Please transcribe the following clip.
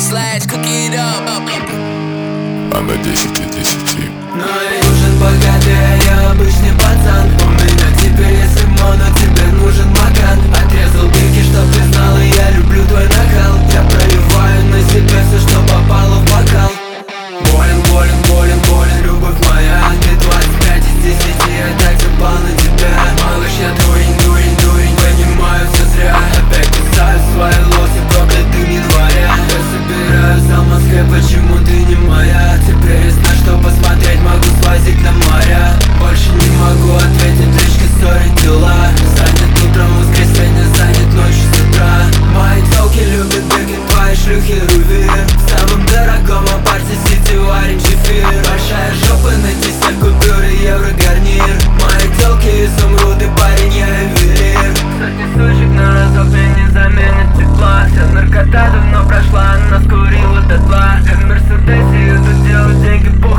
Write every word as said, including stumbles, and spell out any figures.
slash, cook it up. А на десять из десяти. Но я нужен богатый, а я обычный пацан. У меня теперь есть лимон, но тебе нужен макан. Отрезал бики, чтоб ты знала, я люблю твой накал. Я проливаю на себя все, что попало в бокал. Болен, болен, болен, болен, любовь моя. Ты двадцать пять из десяти, я так запал на тебя. Малыш, я дурень, дурень, дурень, понимаю, все зря. Опять писаю свои лосы, проклятым января. Я собираю за Москве, почему ты не моя? Теперь есть на что посмотреть, могу свозить на моря. Больше не могу ответить, лишь сори дела. Занят утром, воскресенье, занят ночью с утра. Мои телки любят беги, твои шлюхи рувер. В самом дорогом апарте сити варим чефир. Большая жопа на десять купюр и евро гарнир. Мои телки изумруды, парень, я ювелир. Сотни сучек на разок мне не заменит тепла. Вся наркота давно прошла, она скурила дотла. В Мерседесе идут делать деньги по